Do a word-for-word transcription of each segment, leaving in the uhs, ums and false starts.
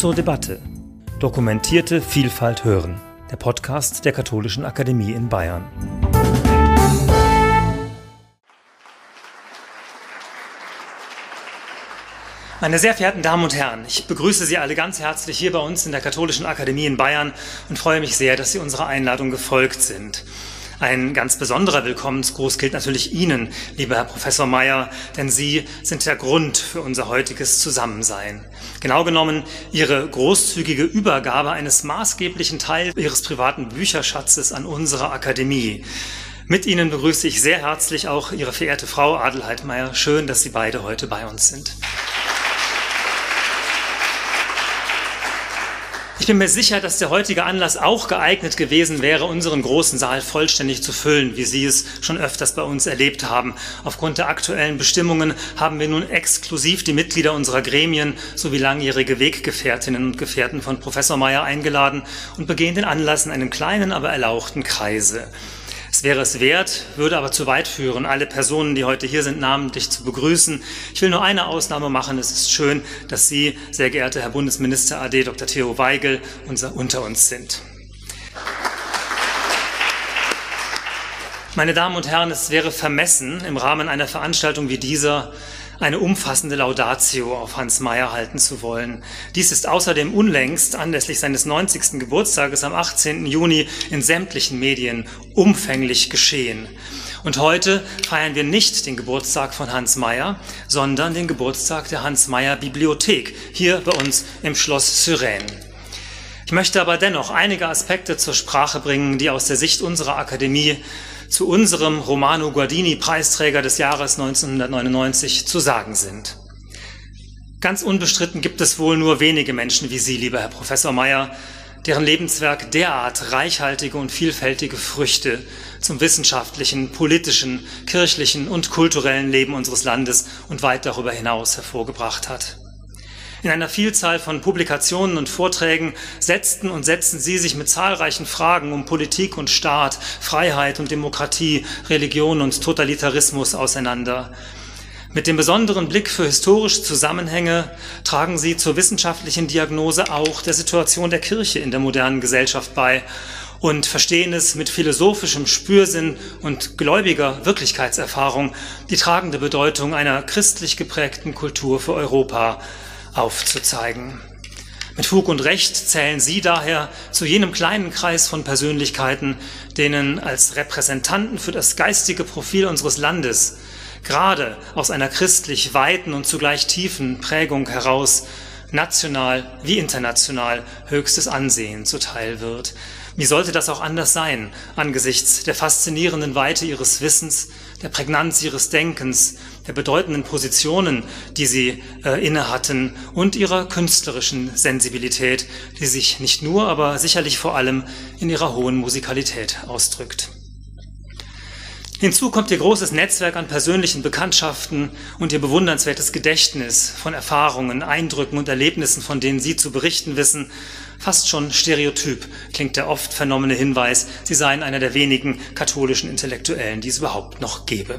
zur Debatte. Dokumentierte Vielfalt hören. Der Podcast der Katholischen Akademie in Bayern. Meine sehr verehrten Damen und Herren, ich begrüße Sie alle ganz herzlich hier bei uns in der Katholischen Akademie in Bayern und freue mich sehr, dass Sie unserer Einladung gefolgt sind. Ein ganz besonderer Willkommensgruß gilt natürlich Ihnen, lieber Herr Professor Meyer, denn Sie sind der Grund für unser heutiges Zusammensein. Genau genommen Ihre großzügige Übergabe eines maßgeblichen Teils Ihres privaten Bücherschatzes an unsere Akademie. Mit Ihnen begrüße ich sehr herzlich auch Ihre verehrte Frau Adelheid Meyer. Schön, dass Sie beide heute bei uns sind. Ich bin mir sicher, dass der heutige Anlass auch geeignet gewesen wäre, unseren großen Saal vollständig zu füllen, wie Sie es schon öfters bei uns erlebt haben. Aufgrund der aktuellen Bestimmungen haben wir nun exklusiv die Mitglieder unserer Gremien sowie langjährige Weggefährtinnen und Gefährten von Professor Meyer eingeladen und begehen den Anlass in einem kleinen, aber erlauchten Kreise. Es wäre es wert, würde aber zu weit führen, alle Personen, die heute hier sind, namentlich zu begrüßen. Ich will nur eine Ausnahme machen. Es ist schön, dass Sie, sehr geehrter Herr Bundesminister A D Doktor Theo Weigel, unser, unter uns sind. Meine Damen und Herren, es wäre vermessen, im Rahmen einer Veranstaltung wie dieser eine umfassende Laudatio auf Hans Meyer halten zu wollen. Dies ist außerdem unlängst anlässlich seines neunzigsten Geburtstages am achtzehnten Juni in sämtlichen Medien umfänglich geschehen. Und heute feiern wir nicht den Geburtstag von Hans Meyer, sondern den Geburtstag der Hans-Meyer-Bibliothek hier bei uns im Schloss Suresnes. Ich möchte aber dennoch einige Aspekte zur Sprache bringen, die aus der Sicht unserer Akademie zu unserem Romano Guardini-Preisträger des Jahres neunzehnhundertneunundneunzig zu sagen sind. Ganz unbestritten gibt es wohl nur wenige Menschen wie Sie, lieber Herr Professor Meyer, deren Lebenswerk derart reichhaltige und vielfältige Früchte zum wissenschaftlichen, politischen, kirchlichen und kulturellen Leben unseres Landes und weit darüber hinaus hervorgebracht hat. In einer Vielzahl von Publikationen und Vorträgen setzten und setzen Sie sich mit zahlreichen Fragen um Politik und Staat, Freiheit und Demokratie, Religion und Totalitarismus auseinander. Mit dem besonderen Blick für historische Zusammenhänge tragen Sie zur wissenschaftlichen Diagnose auch der Situation der Kirche in der modernen Gesellschaft bei und verstehen es mit philosophischem Spürsinn und gläubiger Wirklichkeitserfahrung, die tragende Bedeutung einer christlich geprägten Kultur für Europa aufzuzeigen. Mit Fug und Recht zählen Sie daher zu jenem kleinen Kreis von Persönlichkeiten, denen als Repräsentanten für das geistige Profil unseres Landes gerade aus einer christlich weiten und zugleich tiefen Prägung heraus national wie international höchstes Ansehen zuteil wird. Wie sollte das auch anders sein, angesichts der faszinierenden Weite Ihres Wissens, der Prägnanz Ihres Denkens, der bedeutenden Positionen, die Sie äh, inne hatten und Ihrer künstlerischen Sensibilität, die sich nicht nur, aber sicherlich vor allem in Ihrer hohen Musikalität ausdrückt. Hinzu kommt Ihr großes Netzwerk an persönlichen Bekanntschaften und Ihr bewundernswertes Gedächtnis von Erfahrungen, Eindrücken und Erlebnissen, von denen Sie zu berichten wissen. Fast schon stereotyp klingt der oft vernommene Hinweis, Sie seien einer der wenigen katholischen Intellektuellen, die es überhaupt noch gäbe.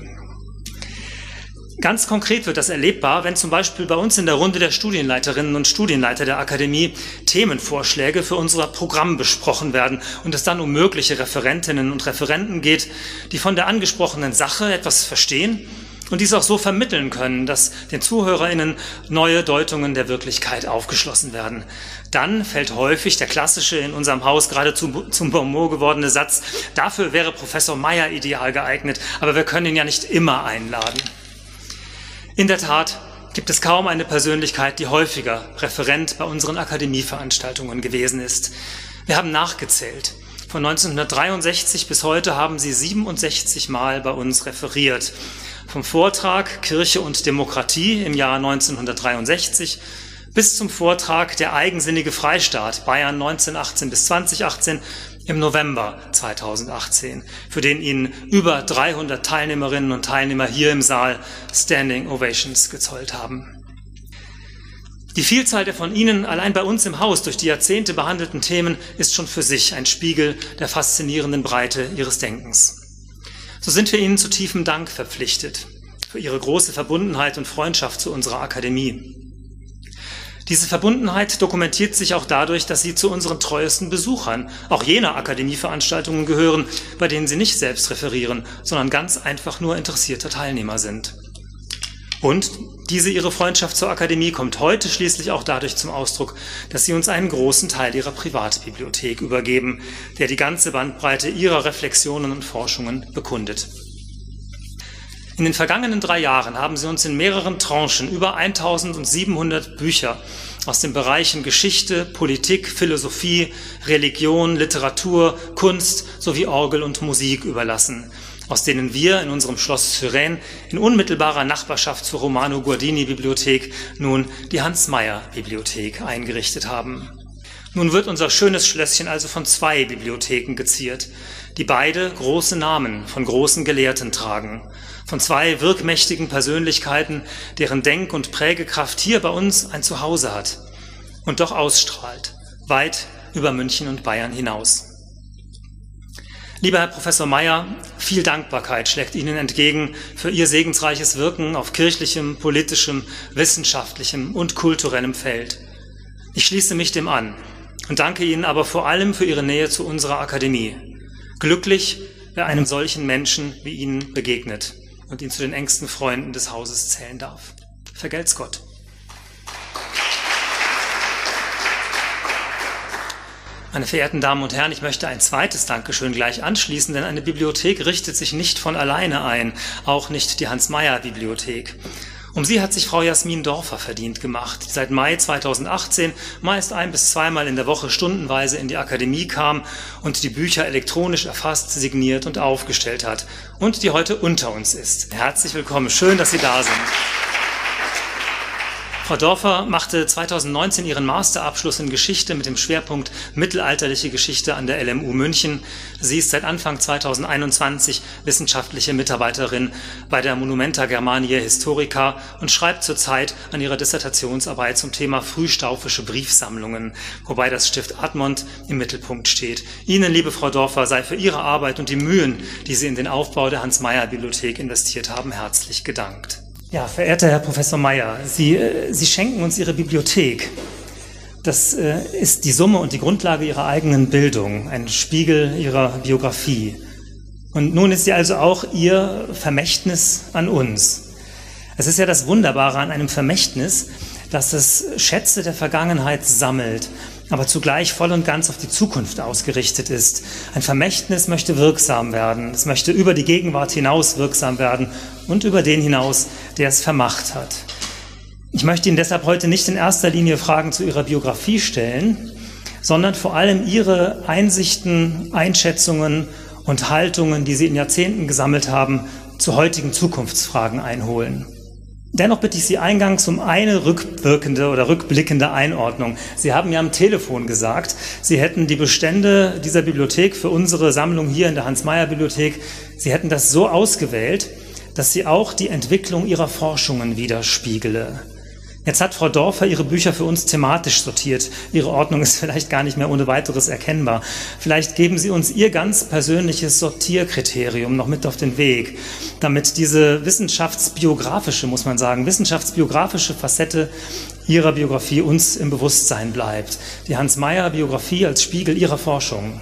Ganz konkret wird das erlebbar, wenn zum Beispiel bei uns in der Runde der Studienleiterinnen und Studienleiter der Akademie Themenvorschläge für unser Programm besprochen werden und es dann um mögliche Referentinnen und Referenten geht, die von der angesprochenen Sache etwas verstehen und dies auch so vermitteln können, dass den ZuhörerInnen neue Deutungen der Wirklichkeit aufgeschlossen werden. Dann fällt häufig der klassische, in unserem Haus geradezu zum Bonmot gewordene Satz, dafür wäre Professor Meyer ideal geeignet, aber wir können ihn ja nicht immer einladen. In der Tat gibt es kaum eine Persönlichkeit, die häufiger Referent bei unseren Akademieveranstaltungen gewesen ist. Wir haben nachgezählt. Von neunzehnhundertdreiundsechzig bis heute haben sie siebenundsechzig Mal bei uns referiert. Vom Vortrag Kirche und Demokratie im Jahr neunzehnhundertdreiundsechzig bis zum Vortrag Der eigensinnige Freistaat Bayern neunzehnhundertachtzehn bis zweitausendachtzehn im November zweitausendachtzehn, für den Ihnen über dreihundert Teilnehmerinnen und Teilnehmer hier im Saal Standing Ovations gezollt haben. Die Vielzahl der von Ihnen allein bei uns im Haus durch die Jahrzehnte behandelten Themen ist schon für sich ein Spiegel der faszinierenden Breite Ihres Denkens. So sind wir Ihnen zu tiefem Dank verpflichtet für Ihre große Verbundenheit und Freundschaft zu unserer Akademie. Diese Verbundenheit dokumentiert sich auch dadurch, dass sie zu unseren treuesten Besuchern, auch jener Akademieveranstaltungen gehören, bei denen sie nicht selbst referieren, sondern ganz einfach nur interessierte Teilnehmer sind. Und diese ihre Freundschaft zur Akademie kommt heute schließlich auch dadurch zum Ausdruck, dass sie uns einen großen Teil ihrer Privatbibliothek übergeben, der die ganze Bandbreite ihrer Reflexionen und Forschungen bekundet. In den vergangenen drei Jahren haben sie uns in mehreren Tranchen über eintausendsiebenhundert Bücher aus den Bereichen Geschichte, Politik, Philosophie, Religion, Literatur, Kunst sowie Orgel und Musik überlassen, aus denen wir in unserem Schloss Suresnes in unmittelbarer Nachbarschaft zur Romano-Guardini-Bibliothek nun die Hans-Mayer-Bibliothek eingerichtet haben. Nun wird unser schönes Schlösschen also von zwei Bibliotheken geziert, die beide große Namen von großen Gelehrten tragen, von zwei wirkmächtigen Persönlichkeiten, deren Denk- und Prägekraft hier bei uns ein Zuhause hat und doch ausstrahlt, weit über München und Bayern hinaus. Lieber Herr Professor Mayer, viel Dankbarkeit schlägt Ihnen entgegen für Ihr segensreiches Wirken auf kirchlichem, politischem, wissenschaftlichem und kulturellem Feld. Ich schließe mich dem an und danke Ihnen aber vor allem für Ihre Nähe zu unserer Akademie. Glücklich, wer einem solchen Menschen wie Ihnen begegnet und ihn zu den engsten Freunden des Hauses zählen darf. Vergelt's Gott. Meine verehrten Damen und Herren, ich möchte ein zweites Dankeschön gleich anschließen, denn eine Bibliothek richtet sich nicht von alleine ein, auch nicht die Hans-Mayer-Bibliothek. Um sie hat sich Frau Jasmin Dorfer verdient gemacht, die seit Mai zweitausendachtzehn meist ein- bis zweimal in der Woche stundenweise in die Akademie kam und die Bücher elektronisch erfasst, signiert und aufgestellt hat und die heute unter uns ist. Herzlich willkommen, schön, dass Sie da sind. Frau Dorfer machte zweitausendneunzehn ihren Masterabschluss in Geschichte mit dem Schwerpunkt Mittelalterliche Geschichte an der L M U München. Sie ist seit Anfang zweitausendeinundzwanzig wissenschaftliche Mitarbeiterin bei der Monumenta Germaniae Historica und schreibt zurzeit an ihrer Dissertationsarbeit zum Thema frühstaufische Briefsammlungen, wobei das Stift Admont im Mittelpunkt steht. Ihnen, liebe Frau Dorfer, sei für Ihre Arbeit und die Mühen, die Sie in den Aufbau der Hans-Mayer-Bibliothek investiert haben, herzlich gedankt. Ja, verehrter Herr Professor Mayer, Sie, äh, Sie schenken uns Ihre Bibliothek. Das äh, ist die Summe und die Grundlage Ihrer eigenen Bildung, ein Spiegel Ihrer Biografie. Und nun ist sie also auch Ihr Vermächtnis an uns. Es ist ja das Wunderbare an einem Vermächtnis, dass es Schätze der Vergangenheit sammelt, aber zugleich voll und ganz auf die Zukunft ausgerichtet ist. Ein Vermächtnis möchte wirksam werden, es möchte über die Gegenwart hinaus wirksam werden und über den hinaus, der es vermacht hat. Ich möchte Ihnen deshalb heute nicht in erster Linie Fragen zu Ihrer Biografie stellen, sondern vor allem Ihre Einsichten, Einschätzungen und Haltungen, die Sie in Jahrzehnten gesammelt haben, zu heutigen Zukunftsfragen einholen. Dennoch bitte ich Sie eingangs um eine rückwirkende oder rückblickende Einordnung. Sie haben ja am Telefon gesagt, Sie hätten die Bestände dieser Bibliothek für unsere Sammlung hier in der Hans-Mayer-Bibliothek, Sie hätten das so ausgewählt, dass sie auch die Entwicklung Ihrer Forschungen widerspiegele. Jetzt hat Frau Dorfer ihre Bücher für uns thematisch sortiert. Ihre Ordnung ist vielleicht gar nicht mehr ohne weiteres erkennbar. Vielleicht geben Sie uns Ihr ganz persönliches Sortierkriterium noch mit auf den Weg, damit diese wissenschaftsbiografische, muss man sagen, wissenschaftsbiografische Facette Ihrer Biografie uns im Bewusstsein bleibt. Die Hans-Mayer-Biografie als Spiegel Ihrer Forschung.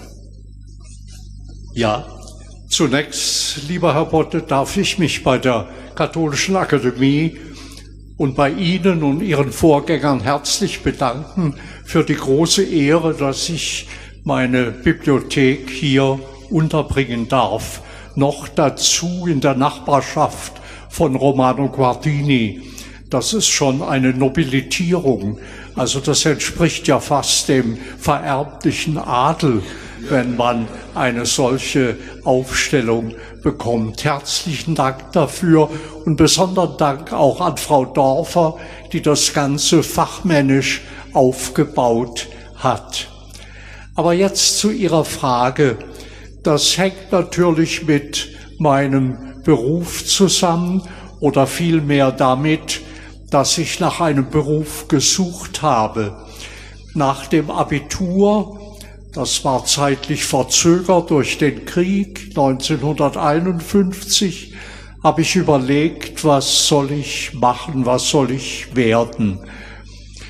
Ja, zunächst, lieber Herr Botte, darf ich mich bei der Katholischen Akademie und bei Ihnen und Ihren Vorgängern herzlich bedanken für die große Ehre, dass ich meine Bibliothek hier unterbringen darf. Noch dazu in der Nachbarschaft von Romano Guardini. Das ist schon eine Nobilitierung. Also das entspricht ja fast dem vererblichen Adel, wenn man eine solche Aufstellung bekommt. Herzlichen Dank dafür und besonderen Dank auch an Frau Dorfer, die das Ganze fachmännisch aufgebaut hat. Aber jetzt zu Ihrer Frage. Das hängt natürlich mit meinem Beruf zusammen oder vielmehr damit, dass ich nach einem Beruf gesucht habe. Nach dem Abitur, das war zeitlich verzögert durch den Krieg neunzehnhunderteinundfünfzig, habe ich überlegt, was soll ich machen, was soll ich werden.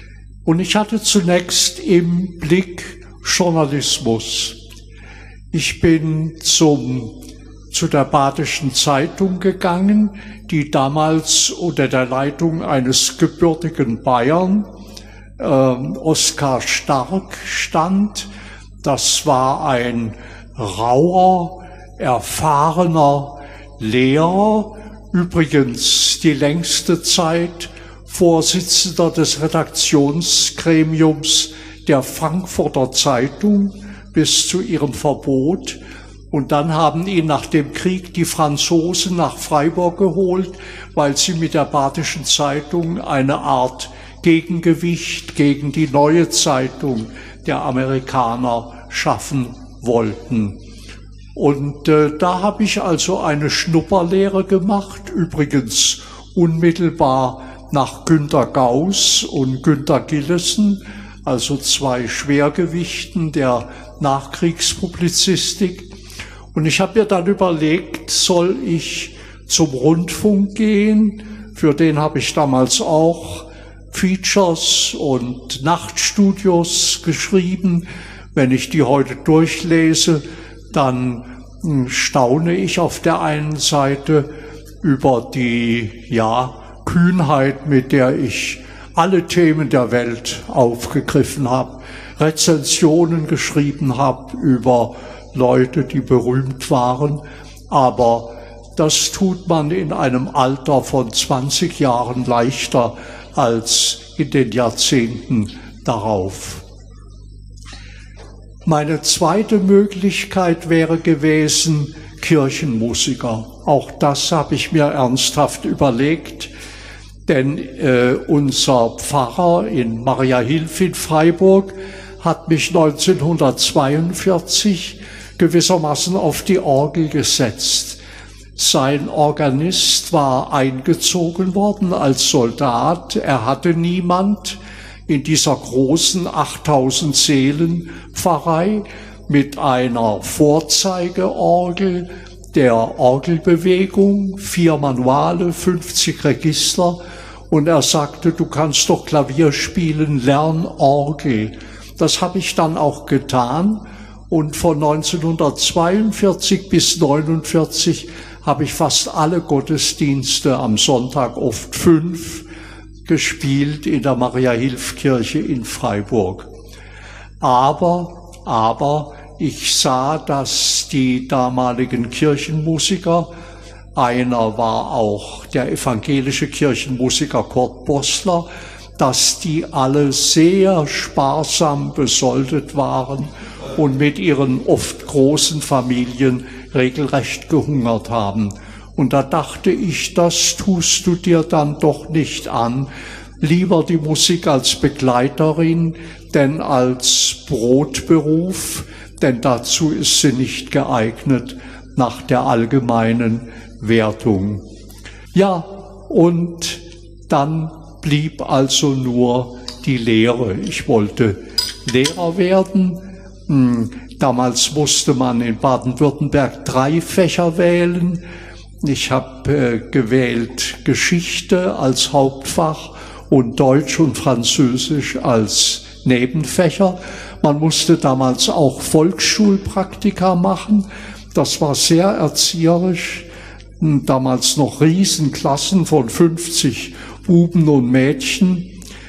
Und ich hatte zunächst im Blick Journalismus. Ich bin zum, zu der Badischen Zeitung gegangen, die damals unter der Leitung eines gebürtigen Bayern, äh, Oskar Stark, stand. Das war ein rauer, erfahrener Lehrer, übrigens die längste Zeit Vorsitzender des Redaktionsgremiums der Frankfurter Zeitung bis zu ihrem Verbot. Und dann haben ihn nach dem Krieg die Franzosen nach Freiburg geholt, weil sie mit der Badischen Zeitung eine Art Gegengewicht gegen die Neue Zeitung der Amerikaner schaffen wollten. Und äh, da habe ich also eine Schnupperlehre gemacht, übrigens unmittelbar nach Günter Gauss und Günter Gillessen, also zwei Schwergewichten der Nachkriegspublizistik. Und ich habe mir dann überlegt, soll ich zum Rundfunk gehen? Für den habe ich damals auch Features und Nachtstudios geschrieben. Wenn ich die heute durchlese, dann staune ich auf der einen Seite über die, ja, Kühnheit, mit der ich alle Themen der Welt aufgegriffen habe, Rezensionen geschrieben habe über Leute, die berühmt waren, aber das tut man in einem Alter von zwanzig Jahren leichter als in den Jahrzehnten darauf. Meine zweite Möglichkeit wäre gewesen, Kirchenmusiker. Auch das habe ich mir ernsthaft überlegt, denn äh, unser Pfarrer in Mariahilf in Freiburg hat mich neunzehnhundertzweiundvierzig gewissermaßen auf die Orgel gesetzt. Sein Organist war eingezogen worden als Soldat. Er hatte niemand in dieser großen achttausend Seelen Pfarrei mit einer Vorzeigeorgel der Orgelbewegung, vier Manuale, fünfzig Register. Und er sagte, du kannst doch Klavier spielen, lern Orgel. Das habe ich dann auch getan. Und von neunzehnhundertzweiundvierzig bis neunundvierzig habe ich fast alle Gottesdienste am Sonntag, oft fünf, gespielt in der Mariahilfkirche in Freiburg. Aber, aber ich sah, dass die damaligen Kirchenmusiker, einer war auch der evangelische Kirchenmusiker Kurt Bossler, dass die alle sehr sparsam besoldet waren und mit ihren oft großen Familien regelrecht gehungert haben. Und da dachte ich, das tust du dir dann doch nicht an. Lieber die Musik als Begleiterin, denn als Brotberuf, denn dazu ist sie nicht geeignet nach der allgemeinen Wertung. Ja, und dann blieb also nur die Lehre. Ich wollte Lehrer werden. Damals musste man in Baden-Württemberg drei Fächer wählen. Ich habe äh, gewählt Geschichte als Hauptfach und Deutsch und Französisch als Nebenfächer. Man musste damals auch Volksschulpraktika machen. Das war sehr erzieherisch. Damals noch Riesenklassen von fünfzig Buben und Mädchen.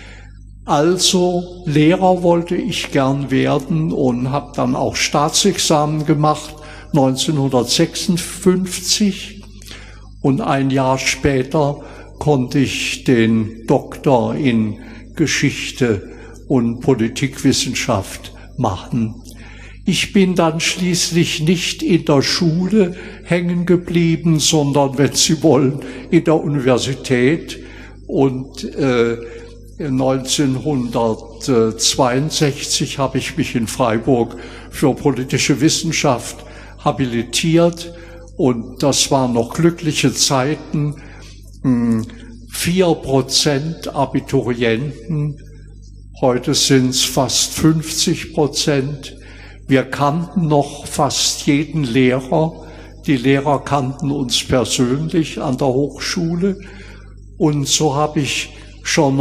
Also Lehrer wollte ich gern werden und habe dann auch Staatsexamen gemacht, neunzehnhundertsechsundfünfzig. Und ein Jahr später konnte ich den Doktor in Geschichte und Politikwissenschaft machen. Ich bin dann schließlich nicht in der Schule hängen geblieben, sondern, wenn Sie wollen, in der Universität. Und äh, neunzehnhundertzweiundsechzig habe ich mich in Freiburg für politische Wissenschaft habilitiert. Und das waren noch glückliche Zeiten. Vier Prozent Abiturienten, heute sind es fast fünfzig Prozent. Wir kannten noch fast jeden Lehrer. Die Lehrer kannten uns persönlich an der Hochschule. Und so habe ich schon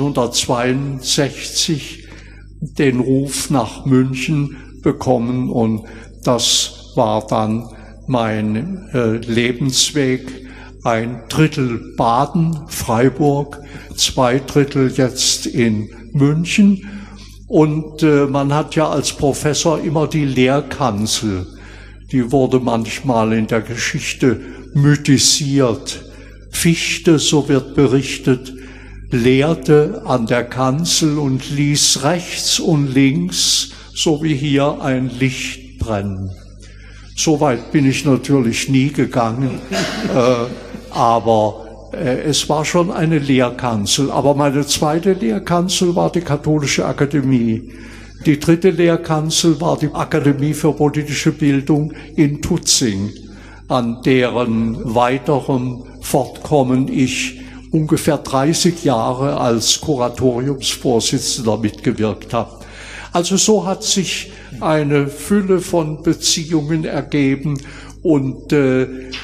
neunzehnhundertzweiundsechzig den Ruf nach München bekommen und das war dann mein äh, Lebensweg. Ein Drittel Baden, Freiburg, zwei Drittel jetzt in München. Und äh, man hat ja als Professor immer die Lehrkanzel. Die wurde manchmal in der Geschichte mythisiert. Fichte, so wird berichtet, lehrte an der Kanzel und ließ rechts und links, so wie hier, ein Licht brennen. So weit bin ich natürlich nie gegangen, äh, aber äh, es war schon eine Lehrkanzel. Aber meine zweite Lehrkanzel war die Katholische Akademie. Die dritte Lehrkanzel war die Akademie für politische Bildung in Tutzing, an deren weiterem Fortkommen ich ungefähr dreißig Jahre als Kuratoriumsvorsitzender mitgewirkt habe. Also so hat sich eine Fülle von Beziehungen ergeben und äh,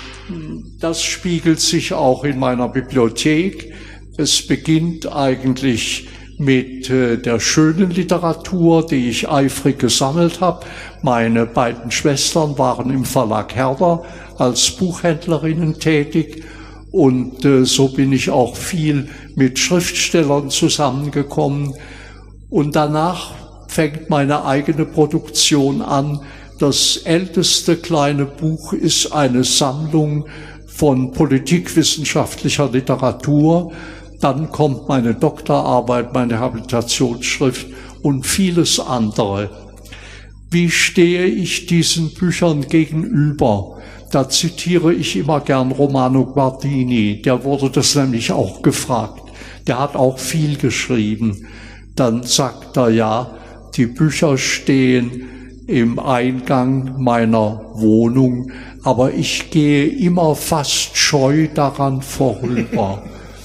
das spiegelt sich auch in meiner Bibliothek. Es beginnt eigentlich mit äh, der schönen Literatur, die ich eifrig gesammelt habe. Meine beiden Schwestern waren im Verlag Herder als Buchhändlerinnen tätig und äh, so bin ich auch viel mit Schriftstellern zusammengekommen. Und danach fängt meine eigene Produktion an. Das älteste kleine Buch ist eine Sammlung von politikwissenschaftlicher Literatur. Dann kommt meine Doktorarbeit, meine Habilitationsschrift und vieles andere. Wie stehe ich diesen Büchern gegenüber? Da zitiere ich immer gern Romano Guardini. Der wurde das nämlich auch gefragt. Der hat auch viel geschrieben. Dann sagt er, ja, die Bücher stehen im Eingang meiner Wohnung, aber ich gehe immer fast scheu daran vorüber.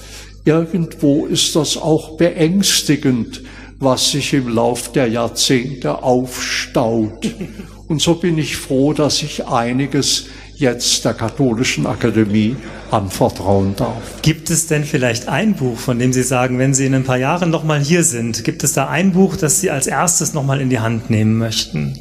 Irgendwo ist das auch beängstigend, was sich im Lauf der Jahrzehnte aufstaut. Und so bin ich froh, dass ich einiges jetzt der Katholischen Akademie anvertrauen darf. Gibt es denn vielleicht ein Buch, von dem Sie sagen, wenn Sie in ein paar Jahren noch mal hier sind, gibt es da ein Buch, das Sie als erstes noch mal in die Hand nehmen möchten?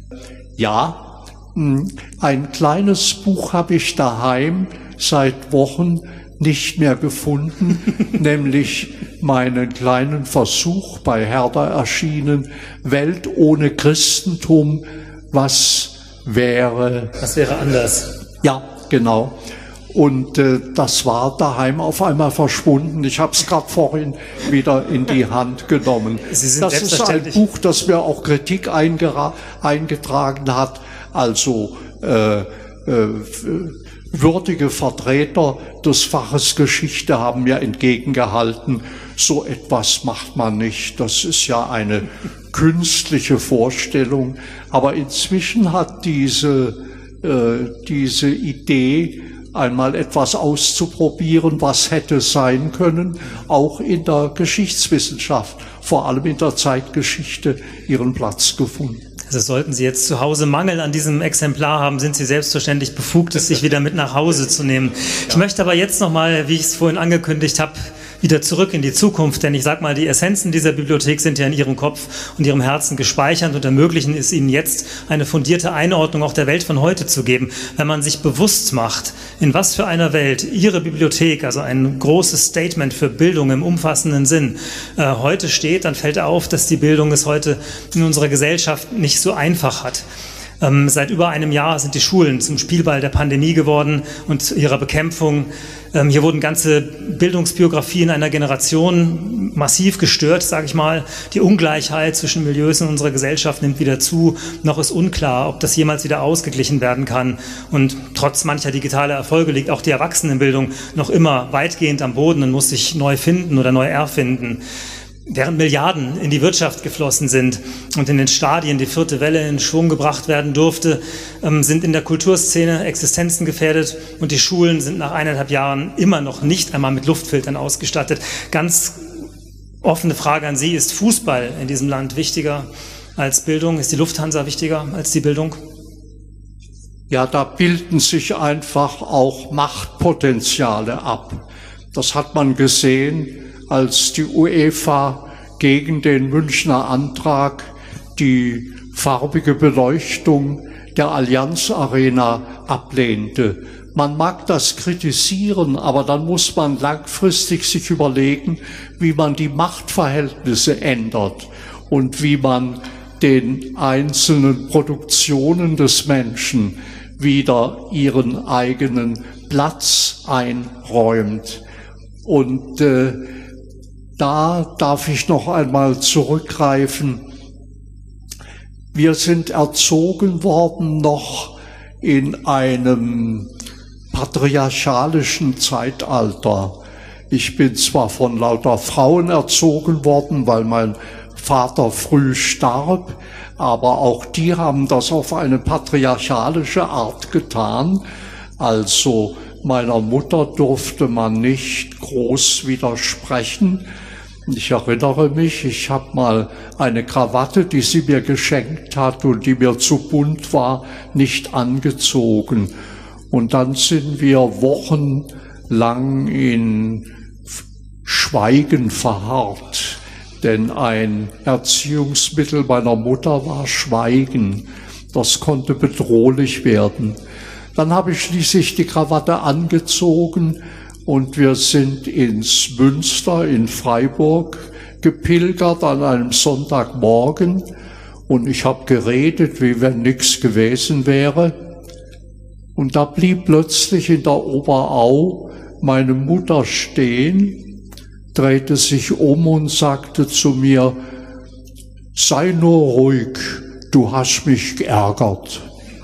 Ja, ein kleines Buch habe ich daheim seit Wochen nicht mehr gefunden, nämlich meinen kleinen Versuch, bei Herder erschienen, Welt ohne Christentum, was wäre... Was wäre anders? Ja, genau. Und äh, das war daheim auf einmal verschwunden. Ich habe es gerade vorhin wieder in die Hand genommen. Sie sind das ist ein Buch, das mir auch Kritik eingetragen hat. Also äh, äh, würdige Vertreter des Faches Geschichte haben mir entgegengehalten, so etwas macht man nicht. Das ist ja eine künstliche Vorstellung. Aber inzwischen hat diese, äh, diese Idee, einmal etwas auszuprobieren, was hätte sein können, auch in der Geschichtswissenschaft, vor allem in der Zeitgeschichte, ihren Platz gefunden. Also sollten Sie jetzt zu Hause Mangel an diesem Exemplar haben, sind Sie selbstverständlich befugt, es sich wieder mit nach Hause zu nehmen. Ich ja. möchte aber jetzt nochmal, wie ich es vorhin angekündigt habe, wieder zurück in die Zukunft, denn ich sag mal, die Essenzen dieser Bibliothek sind ja in Ihrem Kopf und Ihrem Herzen gespeichert und ermöglichen es Ihnen jetzt, eine fundierte Einordnung auch der Welt von heute zu geben. Wenn man sich bewusst macht, in was für einer Welt Ihre Bibliothek, also ein großes Statement für Bildung im umfassenden Sinn, äh, heute steht, dann fällt auf, dass die Bildung es heute in unserer Gesellschaft nicht so einfach hat. Ähm, seit über einem Jahr sind die Schulen zum Spielball der Pandemie geworden und ihrer Bekämpfung. Ähm, hier wurden ganze Bildungsbiografien einer Generation massiv gestört, sage ich mal. Die Ungleichheit zwischen Milieus in unserer Gesellschaft nimmt wieder zu. Noch ist unklar, ob das jemals wieder ausgeglichen werden kann. Und trotz mancher digitaler Erfolge liegt auch die Erwachsenenbildung noch immer weitgehend am Boden und muss sich neu finden oder neu erfinden. Während Milliarden in die Wirtschaft geflossen sind und in den Stadien die vierte Welle in Schwung gebracht werden durfte, sind in der Kulturszene Existenzen gefährdet und die Schulen sind nach eineinhalb Jahren immer noch nicht einmal mit Luftfiltern ausgestattet. Ganz offene Frage an Sie, ist Fußball in diesem Land wichtiger als Bildung? Ist die Lufthansa wichtiger als die Bildung? Ja, da bilden sich einfach auch Machtpotenziale ab. Das hat man gesehen, als die UEFA gegen den Münchner Antrag die farbige Beleuchtung der Allianz Arena ablehnte. Man mag das kritisieren, aber dann muss man langfristig sich überlegen, wie man die Machtverhältnisse ändert und wie man den einzelnen Produktionen des Menschen wieder ihren eigenen Platz einräumt. Und äh, da darf ich noch einmal zurückgreifen. Wir sind erzogen worden noch in einem patriarchalischen Zeitalter. Ich bin zwar von lauter Frauen erzogen worden, weil mein Vater früh starb, aber auch die haben das auf eine patriarchalische Art getan. Also meiner Mutter durfte man nicht groß widersprechen. Ich erinnere mich, ich habe mal eine Krawatte, die sie mir geschenkt hat und die mir zu bunt war, nicht angezogen. Und dann sind wir wochenlang in Schweigen verharrt, denn ein Erziehungsmittel meiner Mutter war Schweigen. Das konnte bedrohlich werden. Dann habe ich schließlich die Krawatte angezogen und wir sind ins Münster in Freiburg gepilgert an einem Sonntagmorgen und ich habe geredet, wie wenn nichts gewesen wäre. Und da blieb plötzlich in der Oberau meine Mutter stehen, drehte sich um und sagte zu mir, sei nur ruhig, du hast mich geärgert.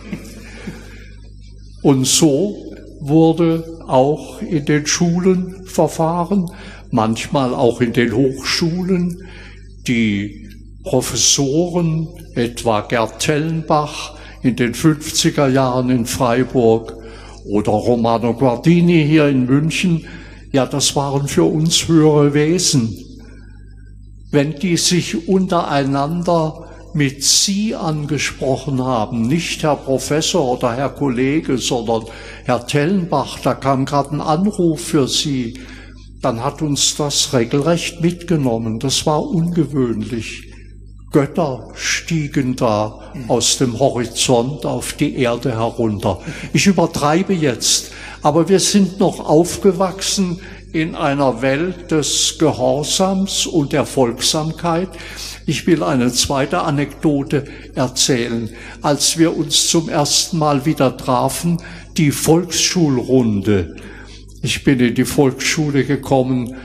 Und so wurde auch in den Schulen verfahren, manchmal auch in den Hochschulen. Die Professoren, etwa Gerd Tellenbach in den fünfziger Jahren in Freiburg oder Romano Guardini hier in München, ja, das waren für uns höhere Wesen. Wenn die sich untereinander mit Sie angesprochen haben, nicht Herr Professor oder Herr Kollege, sondern Herr Tellenbach, da kam gerade ein Anruf für Sie, dann hat uns das regelrecht mitgenommen. Das war ungewöhnlich. Götter stiegen da aus dem Horizont auf die Erde herunter. Ich übertreibe jetzt, aber wir sind noch aufgewachsen in einer Welt des Gehorsams und der Folgsamkeit. Ich will eine zweite Anekdote erzählen. Als wir uns zum ersten Mal wieder trafen, die Volksschulrunde. Ich bin in die Volksschule gekommen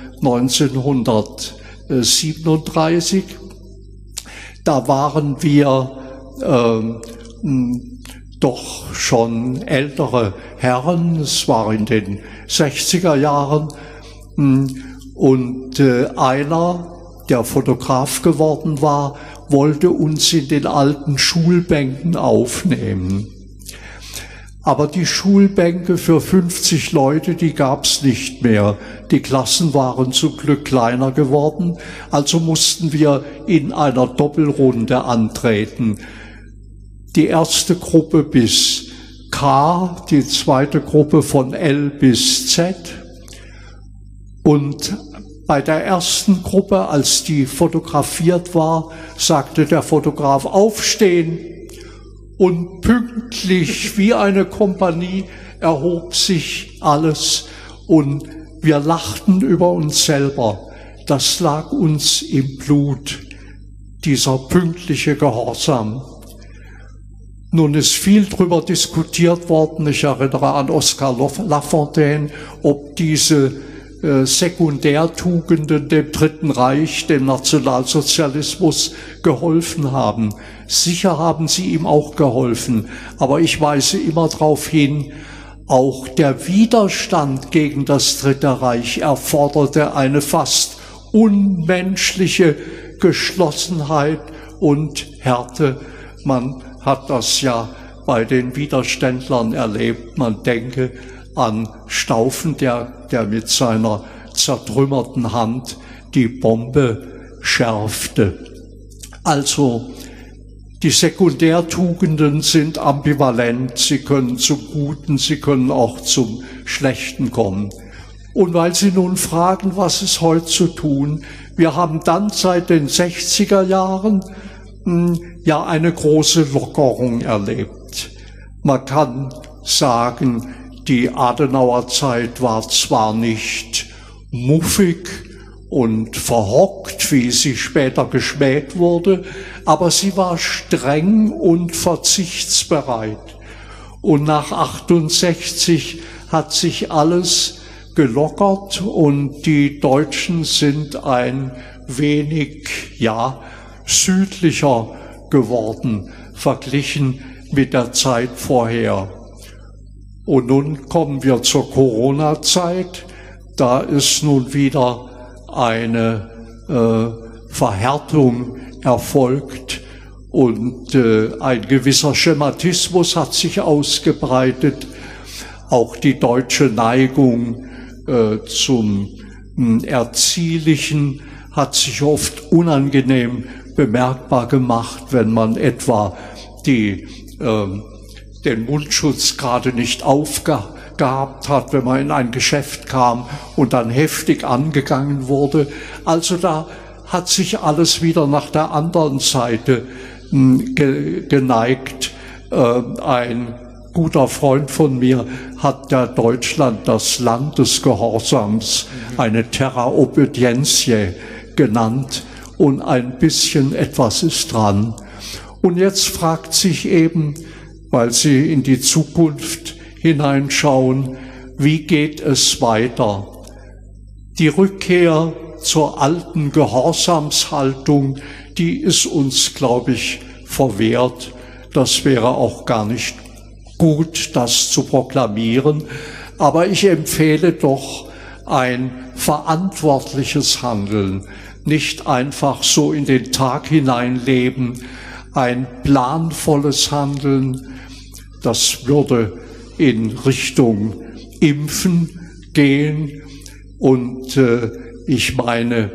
neunzehnhundertsiebenunddreißig. Da waren wir ähm, doch schon ältere Herren, es war in den sechziger Jahren, und äh, einer, der Fotograf geworden war, wollte uns in den alten Schulbänken aufnehmen. Aber die Schulbänke für fünfzig Leute, die gab's nicht mehr. Die Klassen waren zum Glück kleiner geworden, also mussten wir in einer Doppelrunde antreten. Die erste Gruppe bis K, die zweite Gruppe von L bis Z. Und bei der ersten Gruppe, als die fotografiert war, sagte der Fotograf, aufstehen. Und pünktlich wie eine Kompanie erhob sich alles und wir lachten über uns selber. Das lag uns im Blut, dieser pünktliche Gehorsam. Nun ist viel drüber diskutiert worden, ich erinnere an Oskar Lafontaine, ob diese äh, Sekundärtugenden dem Dritten Reich, dem Nationalsozialismus geholfen haben. Sicher haben sie ihm auch geholfen, aber ich weise immer darauf hin, auch der Widerstand gegen das Dritte Reich erforderte eine fast unmenschliche Geschlossenheit und Härte. Man hat das ja bei den Widerständlern erlebt. Man denke an Stauffen, der, der mit seiner zertrümmerten Hand die Bombe schärfte. Also, die Sekundärtugenden sind ambivalent. Sie können zum Guten, sie können auch zum Schlechten kommen. Und weil Sie nun fragen, was ist heute zu tun, wir haben dann seit den sechziger Jahren mh, ja eine große Lockerung erlebt. Man kann sagen, die Adenauerzeit war zwar nicht muffig und verhockt, wie sie später geschmäht wurde, aber sie war streng und verzichtsbereit. Und nach achtundsechzig hat sich alles gelockert und die Deutschen sind ein wenig, ja, südlicher geworden, verglichen mit der Zeit vorher. Und nun kommen wir zur Corona-Zeit. Da ist nun wieder eine äh, Verhärtung erfolgt und äh, ein gewisser Schematismus hat sich ausgebreitet. Auch die deutsche Neigung äh, zum mh, Erziehlichen hat sich oft unangenehm bemerkbar gemacht, wenn man etwa die, äh, den Mundschutz gerade nicht aufgehabt hat, wenn man in ein Geschäft kam und dann heftig angegangen wurde. Also da hat sich alles wieder nach der anderen Seite mh, ge geneigt. Äh, ein guter Freund von mir hat ja Deutschland das Land des Gehorsams, eine Terra Obedientiae genannt, und ein bisschen etwas ist dran. Und jetzt fragt sich eben, weil Sie in die Zukunft hineinschauen, wie geht es weiter? Die Rückkehr zur alten Gehorsamshaltung, die ist uns, glaube ich, verwehrt. Das wäre auch gar nicht gut, das zu proklamieren, aber ich empfehle doch ein verantwortliches Handeln, nicht einfach so in den Tag hineinleben, ein planvolles Handeln, das würde in Richtung Impfen gehen und äh, ich meine,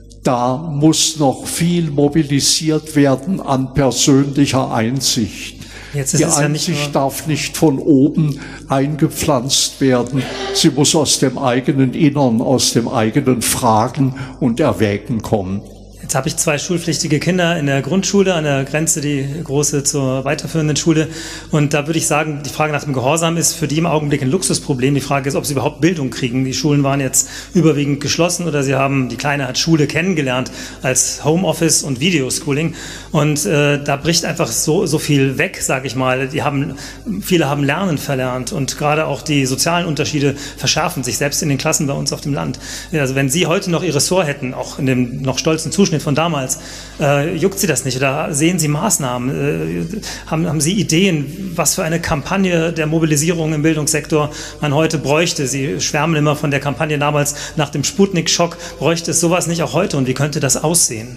da muss noch viel mobilisiert werden an persönlicher Einsicht. Jetzt ist Die es ja Einsicht nicht nur darf nicht von oben eingepflanzt werden. Sie muss aus dem eigenen Innern, aus dem eigenen Fragen und Erwägen kommen. Jetzt habe ich zwei schulpflichtige Kinder in der Grundschule, an der Grenze die große zur weiterführenden Schule. Und da würde ich sagen, die Frage nach dem Gehorsam ist für die im Augenblick ein Luxusproblem. Die Frage ist, ob sie überhaupt Bildung kriegen. Die Schulen waren jetzt überwiegend geschlossen oder sie haben, die Kleine hat Schule kennengelernt als Homeoffice und Videoschooling. Und äh, da bricht einfach so, so viel weg, sage ich mal. Die haben, viele haben Lernen verlernt und gerade auch die sozialen Unterschiede verschärfen sich, selbst in den Klassen bei uns auf dem Land. Also wenn Sie heute noch Ihr Ressort hätten, auch in dem noch stolzen Zuschnitt von damals, äh, juckt Sie das nicht oder sehen Sie Maßnahmen, äh, haben, haben Sie Ideen, was für eine Kampagne der Mobilisierung im Bildungssektor man heute bräuchte? Sie schwärmen immer von der Kampagne damals nach dem Sputnik-Schock. Bräuchte es sowas nicht auch heute und wie könnte das aussehen?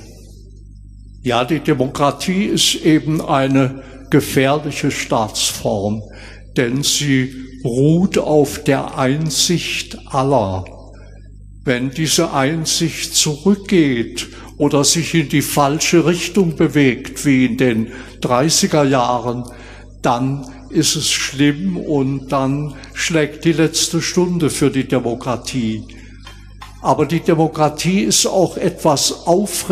Ja, die Demokratie ist eben eine gefährliche Staatsform, denn sie ruht auf der Einsicht aller. Wenn diese Einsicht zurückgeht oder sich in die falsche Richtung bewegt, wie in den dreißiger Jahren, dann ist es schlimm und dann schlägt die letzte Stunde für die Demokratie. Aber die Demokratie ist auch etwas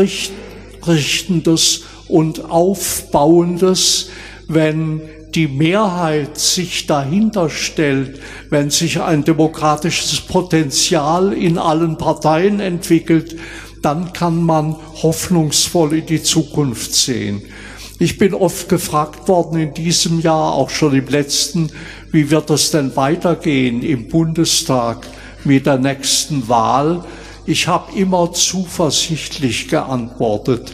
Aufrichtendes und Aufbauendes, wenn die Mehrheit sich dahinter stellt, wenn sich ein demokratisches Potenzial in allen Parteien entwickelt, dann kann man hoffnungsvoll in die Zukunft sehen. Ich bin oft gefragt worden in diesem Jahr, auch schon im letzten, wie wird es denn weitergehen im Bundestag mit der nächsten Wahl? Ich habe immer zuversichtlich geantwortet.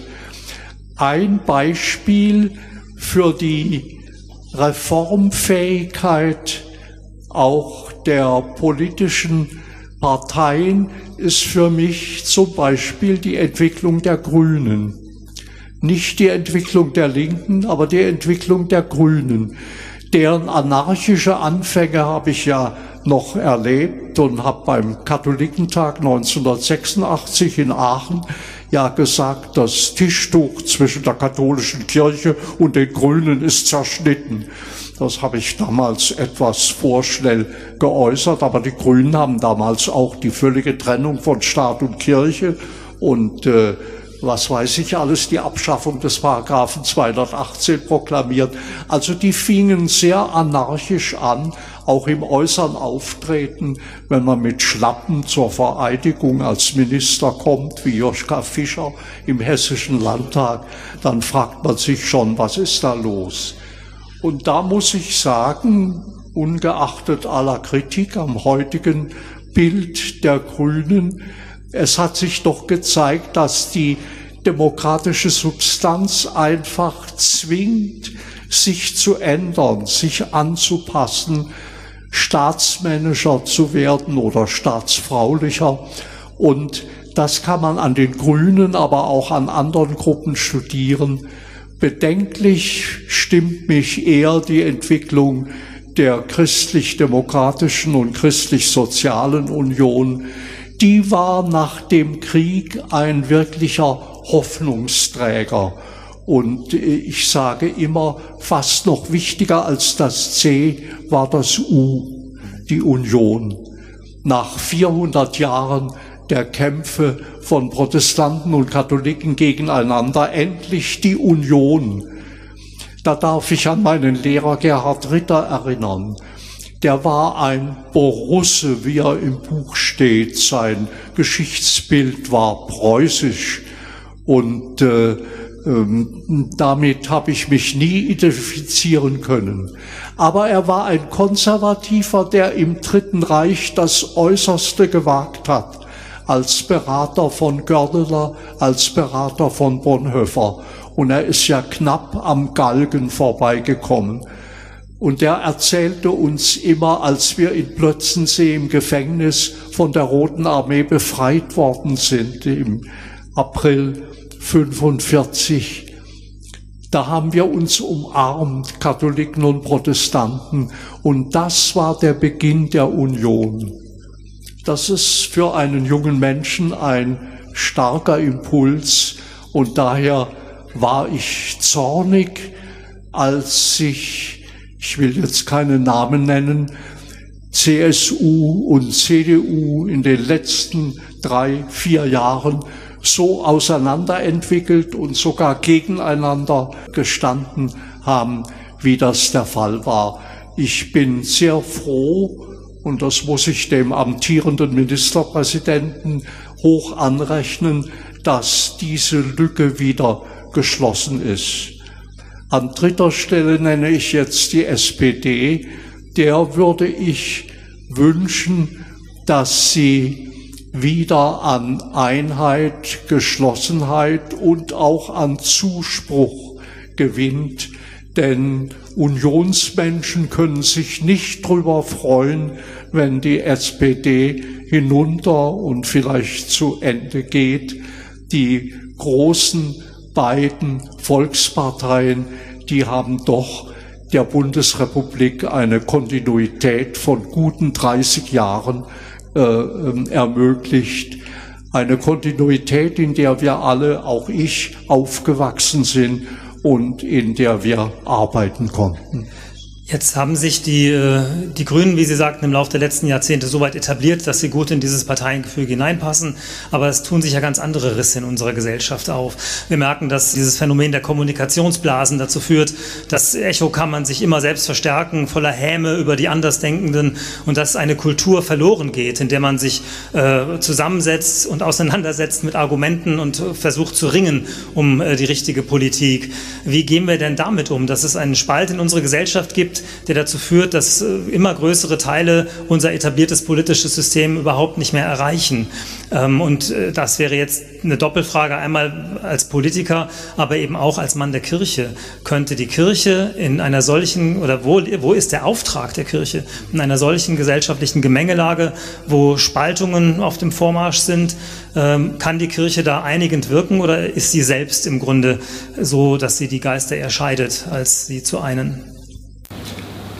Ein Beispiel für die Reformfähigkeit auch der politischen Parteien ist für mich zum Beispiel die Entwicklung der Grünen. Nicht die Entwicklung der Linken, aber die Entwicklung der Grünen. Deren anarchische Anfänge habe ich ja noch erlebt und habe beim Katholikentag neunzehnhundertsechsundachtzig in Aachen ja gesagt, das Tischtuch zwischen der katholischen Kirche und den Grünen ist zerschnitten. Das habe ich damals etwas vorschnell geäußert, aber die Grünen haben damals auch die völlige Trennung von Staat und Kirche und äh, was weiß ich alles, die Abschaffung des Paragraphen zweihundertachtzehn proklamiert. Also die fingen sehr anarchisch an, auch im äußeren Auftreten, wenn man mit Schlappen zur Vereidigung als Minister kommt, wie Joschka Fischer im Hessischen Landtag, dann fragt man sich schon, was ist da los? Und da muss ich sagen, ungeachtet aller Kritik am heutigen Bild der Grünen, es hat sich doch gezeigt, dass die demokratische Substanz einfach zwingt, sich zu ändern, sich anzupassen, staatsmännischer zu werden oder staatsfraulicher. Und das kann man an den Grünen, aber auch an anderen Gruppen studieren. Bedenklich stimmt mich eher die Entwicklung der christlich-demokratischen und christlich-sozialen Union. Die war nach dem Krieg ein wirklicher Hoffnungsträger. Und ich sage immer, fast noch wichtiger als das C war das U, die Union. Nach vierhundert Jahren der Kämpfe von Protestanten und Katholiken gegeneinander endlich die Union. Da darf ich an meinen Lehrer Gerhard Ritter erinnern. Der war ein Borusse, wie er im Buch steht. Sein Geschichtsbild war preußisch und äh, ähm, damit habe ich mich nie identifizieren können. Aber er war ein Konservativer, der im Dritten Reich das Äußerste gewagt hat, als Berater von Gördeler, als Berater von Bonhoeffer. Und er ist ja knapp am Galgen vorbeigekommen. Und er erzählte uns immer, als wir in Plötzensee im Gefängnis von der Roten Armee befreit worden sind, im April fünfundvierzig, da haben wir uns umarmt, Katholiken und Protestanten, und das war der Beginn der Union. Das ist für einen jungen Menschen ein starker Impuls, und daher war ich zornig, als sich, ich will jetzt keine Namen nennen, C S U und C D U in den letzten drei, vier Jahren so auseinanderentwickelt und sogar gegeneinander gestanden haben, wie das der Fall war. Ich bin sehr froh, und das muss ich dem amtierenden Ministerpräsidenten hoch anrechnen, dass diese Lücke wieder geschlossen ist. An dritter Stelle nenne ich jetzt die S P D. Der würde ich wünschen, dass sie wieder an Einheit, Geschlossenheit und auch an Zuspruch gewinnt. Denn Unionsmenschen können sich nicht drüber freuen, wenn die S P D hinunter und vielleicht zu Ende geht. Die großen beiden Volksparteien, die haben doch der Bundesrepublik eine Kontinuität von guten dreißig Jahren äh, ermöglicht. Eine Kontinuität, in der wir alle, auch ich, aufgewachsen sind und in der wir arbeiten konnten. Jetzt haben sich die, die Grünen, wie Sie sagten, im Laufe der letzten Jahrzehnte so weit etabliert, dass sie gut in dieses Parteiengefüge hineinpassen. Aber es tun sich ja ganz andere Risse in unserer Gesellschaft auf. Wir merken, dass dieses Phänomen der Kommunikationsblasen dazu führt, dass Echokammern sich immer selbst verstärken, voller Häme über die Andersdenkenden, und dass eine Kultur verloren geht, in der man sich äh, zusammensetzt und auseinandersetzt mit Argumenten und versucht zu ringen um äh, die richtige Politik. Wie gehen wir denn damit um, dass es einen Spalt in unserer Gesellschaft gibt, der dazu führt, dass immer größere Teile unser etabliertes politisches System überhaupt nicht mehr erreichen? Und das wäre jetzt eine Doppelfrage, einmal als Politiker, aber eben auch als Mann der Kirche. Könnte die Kirche in einer solchen, oder wo, wo ist der Auftrag der Kirche, in einer solchen gesellschaftlichen Gemengelage, wo Spaltungen auf dem Vormarsch sind, kann die Kirche da einigend wirken, oder ist sie selbst im Grunde so, dass sie die Geister eher scheidet, als sie zu einen?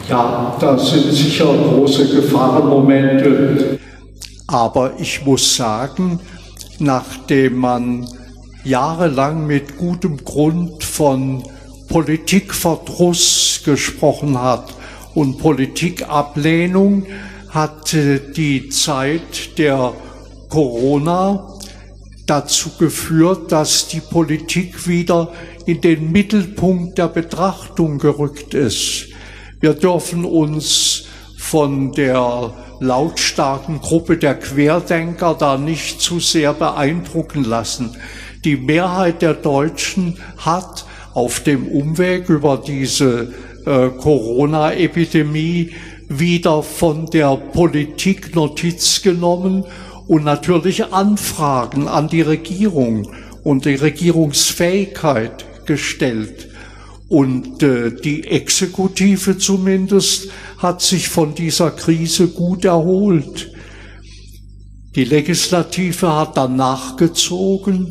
Ja, das sind sicher große Gefahrenmomente. Aber ich muss sagen, nachdem man jahrelang mit gutem Grund von Politikverdruss gesprochen hat und Politikablehnung, hat die Zeit der Corona dazu geführt, dass die Politik wieder in den Mittelpunkt der Betrachtung gerückt ist. Wir dürfen uns von der lautstarken Gruppe der Querdenker da nicht zu sehr beeindrucken lassen. Die Mehrheit der Deutschen hat auf dem Umweg über diese äh, Corona-Epidemie wieder von der Politik Notiz genommen und natürlich Anfragen an die Regierung und die Regierungsfähigkeit gestellt. Und äh, die Exekutive zumindest hat sich von dieser Krise gut erholt. Die Legislative hat dann nachgezogen.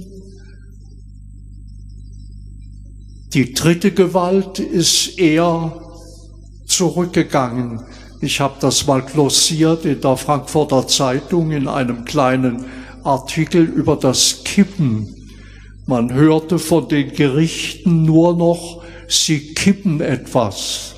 Die dritte Gewalt ist eher zurückgegangen. Ich habe das mal glossiert in der Frankfurter Zeitung in einem kleinen Artikel über das Kippen. Man hörte von den Gerichten nur noch, sie kippen etwas.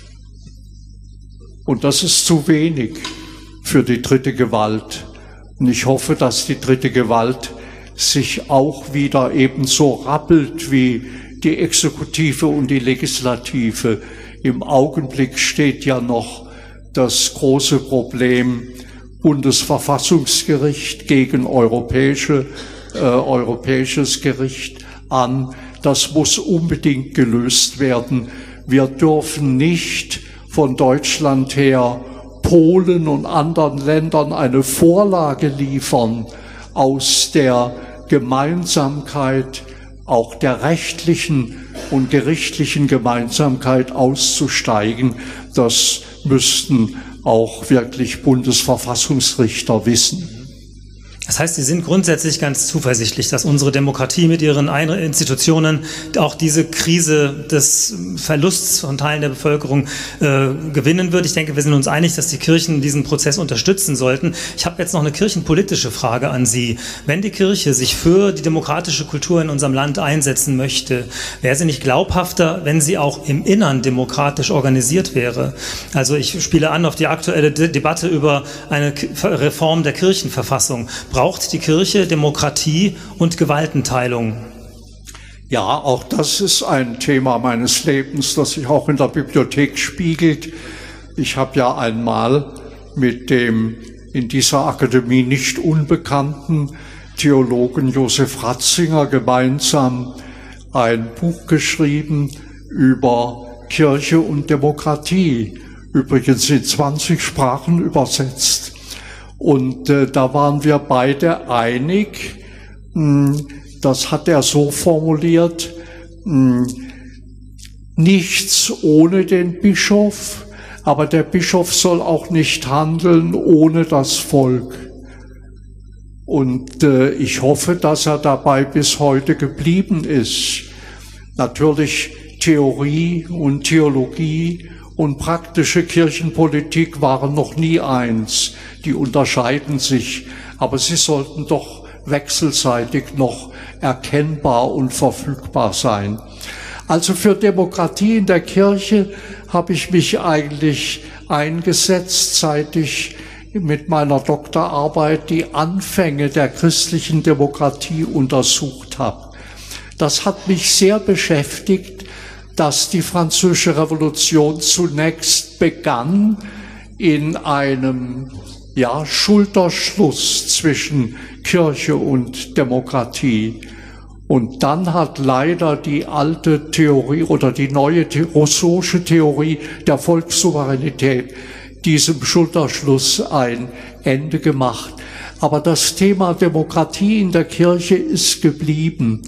Und das ist zu wenig für die dritte Gewalt. Und ich hoffe, dass die dritte Gewalt sich auch wieder ebenso rappelt wie die Exekutive und die Legislative. Im Augenblick steht ja noch das große Problem Bundesverfassungsgericht gegen europäische, äh, europäisches Gericht an. Das muss unbedingt gelöst werden. Wir dürfen nicht von Deutschland her Polen und anderen Ländern eine Vorlage liefern, aus der Gemeinsamkeit, auch der rechtlichen und gerichtlichen Gemeinsamkeit auszusteigen. Das müssten auch wirklich Bundesverfassungsrichter wissen. Das heißt, Sie sind grundsätzlich ganz zuversichtlich, dass unsere Demokratie mit ihren Institutionen auch diese Krise des Verlusts von Teilen der Bevölkerung äh, gewinnen wird. Ich denke, wir sind uns einig, dass die Kirchen diesen Prozess unterstützen sollten. Ich habe jetzt noch eine kirchenpolitische Frage an Sie. Wenn die Kirche sich für die demokratische Kultur in unserem Land einsetzen möchte, wäre sie nicht glaubhafter, wenn sie auch im Innern demokratisch organisiert wäre? Also ich spiele an auf die aktuelle De- Debatte über eine K- Reform der Kirchenverfassung. Braucht die Kirche Demokratie und Gewaltenteilung? Ja, auch das ist ein Thema meines Lebens, das sich auch in der Bibliothek spiegelt. Ich habe ja einmal mit dem in dieser Akademie nicht unbekannten Theologen Josef Ratzinger gemeinsam ein Buch geschrieben über Kirche und Demokratie, übrigens in zwanzig Sprachen übersetzt. Und äh, da waren wir beide einig, mh, das hat er so formuliert, mh, nichts ohne den Bischof, aber der Bischof soll auch nicht handeln ohne das Volk. Und äh, ich hoffe, dass er dabei bis heute geblieben ist. Natürlich Theorie und Theologie und praktische Kirchenpolitik waren noch nie eins. Die unterscheiden sich, aber sie sollten doch wechselseitig noch erkennbar und verfügbar sein. Also für Demokratie in der Kirche habe ich mich eigentlich eingesetzt, seit ich mit meiner Doktorarbeit die Anfänge der christlichen Demokratie untersucht habe. Das hat mich sehr beschäftigt, dass die Französische Revolution zunächst begann in einem ja, Schulterschluss zwischen Kirche und Demokratie. Und dann hat leider die alte Theorie oder die neue Rousseau'sche Theorie der Volkssouveränität diesem Schulterschluss ein Ende gemacht. Aber das Thema Demokratie in der Kirche ist geblieben.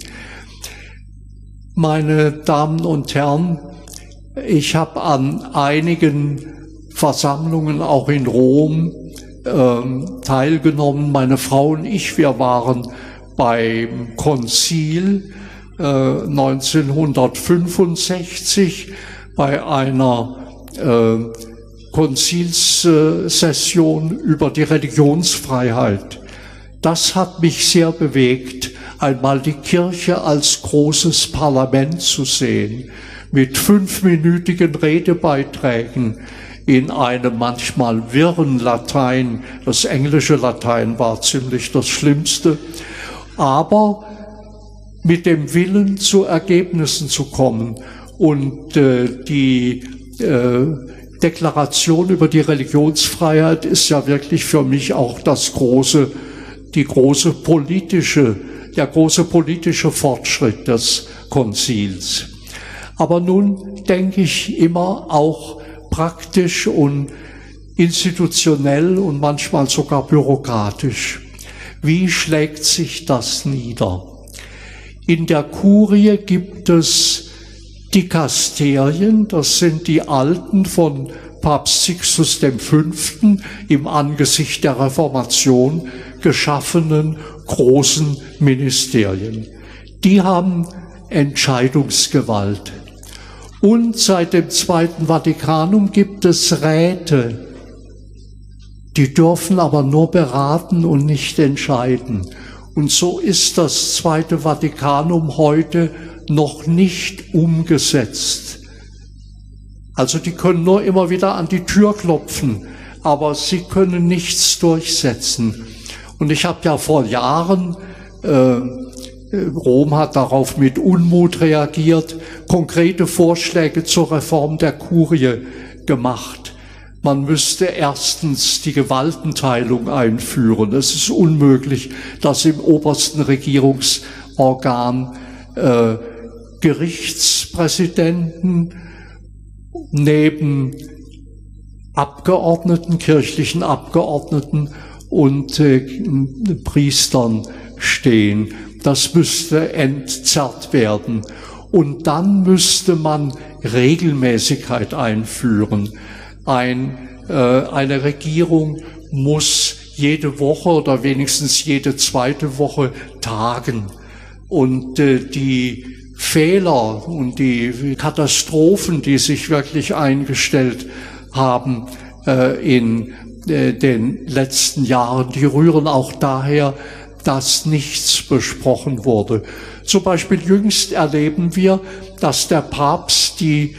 Meine Damen und Herren, ich habe an einigen Versammlungen auch in Rom ähm, teilgenommen. Meine Frau und ich, wir waren beim Konzil äh, neunzehnhundertfünfundsechzig bei einer äh, Konzilssession über die Religionsfreiheit. Das hat mich sehr bewegt, einmal die Kirche als großes Parlament zu sehen, mit fünfminütigen Redebeiträgen in einem manchmal wirren Latein. Das englische Latein war ziemlich das Schlimmste, aber mit dem Willen, zu Ergebnissen zu kommen. Und äh, die äh, Deklaration über die Religionsfreiheit ist ja wirklich für mich auch das große, die große politische, der große politische Fortschritt des Konzils. Aber nun denke ich immer auch praktisch und institutionell und manchmal sogar bürokratisch. Wie schlägt sich das nieder? In der Kurie gibt es Dikasterien, das sind die alten von Papst Sixtus der Fünfte im Angesicht der Reformation geschaffenen großen Ministerien. Die haben Entscheidungsgewalt. Und seit dem Zweiten Vatikanum gibt es Räte, die dürfen aber nur beraten und nicht entscheiden. Und so ist das Zweite Vatikanum heute noch nicht umgesetzt. Also die können nur immer wieder an die Tür klopfen, aber sie können nichts durchsetzen. Und ich habe ja vor Jahren, äh, Rom hat darauf mit Unmut reagiert, konkrete Vorschläge zur Reform der Kurie gemacht. Man müsste erstens die Gewaltenteilung einführen. Es ist unmöglich, dass im obersten Regierungsorgan äh, Gerichtspräsidenten neben Abgeordneten, kirchlichen Abgeordneten und äh, Priestern stehen. Das müsste entzerrt werden. Und dann müsste man Regelmäßigkeit einführen. Ein, äh, eine Regierung muss jede Woche oder wenigstens jede zweite Woche tagen. Und äh, die Fehler und die Katastrophen, die sich wirklich eingestellt haben äh, in äh, den letzten Jahren, die rühren auch daher, dass nichts besprochen wurde. Zum Beispiel jüngst erleben wir, dass der Papst die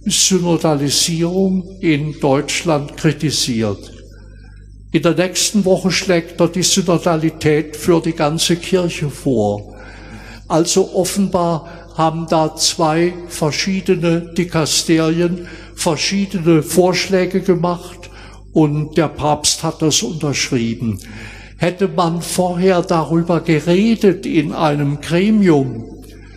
Synodalisierung in Deutschland kritisiert. In der nächsten Woche schlägt er die Synodalität für die ganze Kirche vor. Also offenbar haben da zwei verschiedene Dikasterien verschiedene Vorschläge gemacht und der Papst hat das unterschrieben. Hätte man vorher darüber geredet in einem Gremium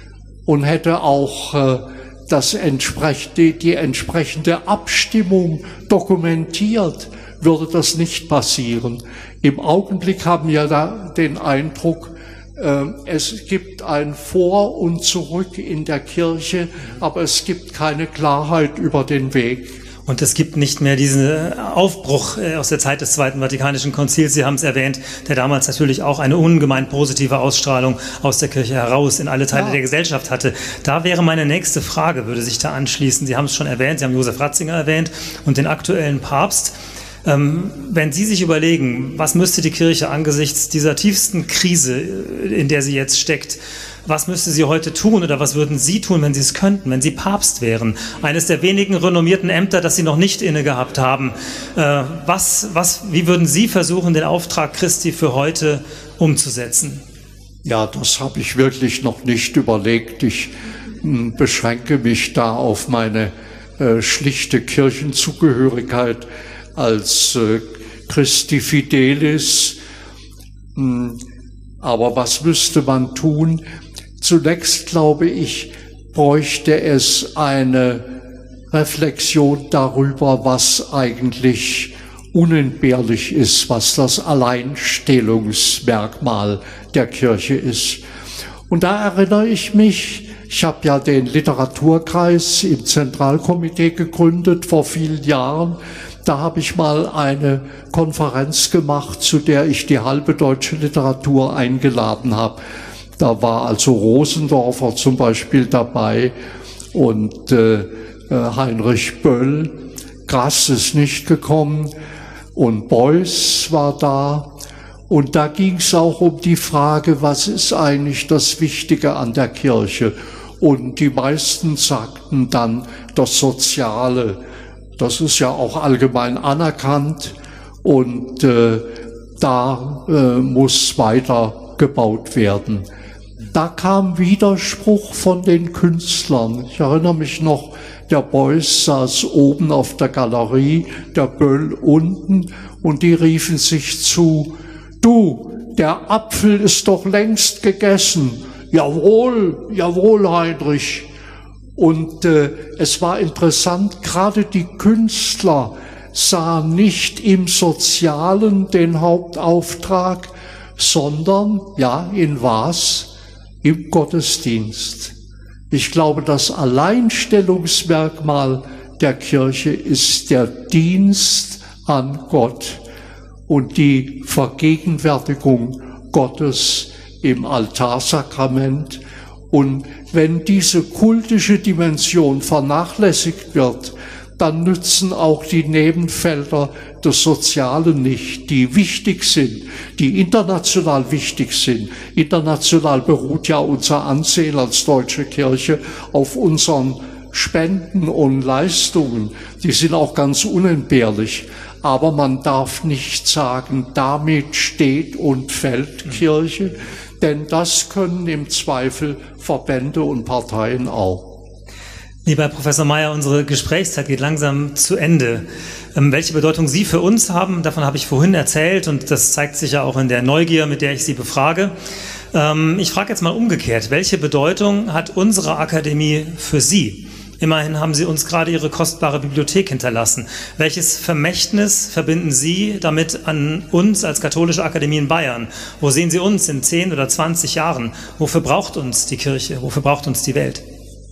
und hätte auch äh, das entsprechende, die entsprechende Abstimmung dokumentiert, würde das nicht passieren. Im Augenblick haben wir da den Eindruck, äh, es gibt ein Vor und Zurück in der Kirche, aber es gibt keine Klarheit über den Weg. Und es gibt nicht mehr diesen Aufbruch aus der Zeit des Zweiten Vatikanischen Konzils, Sie haben es erwähnt, der damals natürlich auch eine ungemein positive Ausstrahlung aus der Kirche heraus in alle Teile ja. der Gesellschaft hatte. Da wäre meine nächste Frage, würde sich da anschließen. Sie haben es schon erwähnt, Sie haben Josef Ratzinger erwähnt und den aktuellen Papst. Ähm, wenn Sie sich überlegen, was müsste die Kirche angesichts dieser tiefsten Krise, in der sie jetzt steckt, was müsste sie heute tun oder was würden Sie tun, wenn Sie es könnten, wenn Sie Papst wären? Eines der wenigen renommierten Ämter, das Sie noch nicht inne gehabt haben. Äh, was, was, wie würden Sie versuchen, den Auftrag Christi für heute umzusetzen? Ja, das habe ich wirklich noch nicht überlegt. Ich mh, beschränke mich da auf meine äh, schlichte Kirchenzugehörigkeit als äh, Christi Fidelis. Mh, aber was müsste man tun? Zunächst, glaube ich, bräuchte es eine Reflexion darüber, was eigentlich unentbehrlich ist, was das Alleinstellungsmerkmal der Kirche ist. Und da erinnere ich mich, ich habe ja den Literaturkreis im Zentralkomitee gegründet vor vielen Jahren. Da habe ich mal eine Konferenz gemacht, zu der ich die halbe deutsche Literatur eingeladen habe. Da war also Rosendorfer zum Beispiel dabei und äh, Heinrich Böll, Grass ist nicht gekommen und Beuys war da. Und da ging es auch um die Frage, was ist eigentlich das Wichtige an der Kirche? Und die meisten sagten dann das Soziale. Das ist ja auch allgemein anerkannt und äh, da äh, muss weiter gebaut werden. Da kam Widerspruch von den Künstlern. Ich erinnere mich noch, der Beuys saß oben auf der Galerie, der Böll unten und die riefen sich zu, du, der Apfel ist doch längst gegessen. Jawohl, jawohl, Heinrich. Und äh, es war interessant, gerade die Künstler sahen nicht im Sozialen den Hauptauftrag, sondern, ja, in was? Im Gottesdienst. Ich glaube, das Alleinstellungsmerkmal der Kirche ist der Dienst an Gott und die Vergegenwärtigung Gottes im Altarsakrament. Und wenn diese kultische Dimension vernachlässigt wird, dann nützen auch die Nebenfelder des Sozialen nicht, die wichtig sind, die international wichtig sind. International beruht ja unser Ansehen als deutsche Kirche auf unseren Spenden und Leistungen. Die sind auch ganz unentbehrlich. Aber man darf nicht sagen, damit steht und fällt Kirche, denn das können im Zweifel Verbände und Parteien auch. Lieber Herr Professor Meyer, unsere Gesprächszeit geht langsam zu Ende. Ähm, welche Bedeutung Sie für uns haben, davon habe ich vorhin erzählt und das zeigt sich ja auch in der Neugier, mit der ich Sie befrage. Ähm, ich frage jetzt mal umgekehrt, welche Bedeutung hat unsere Akademie für Sie? Immerhin haben Sie uns gerade Ihre kostbare Bibliothek hinterlassen. Welches Vermächtnis verbinden Sie damit an uns als Katholische Akademie in Bayern? Wo sehen Sie uns in zehn oder zwanzig Jahren? Wofür braucht uns die Kirche? Wofür braucht uns die Welt?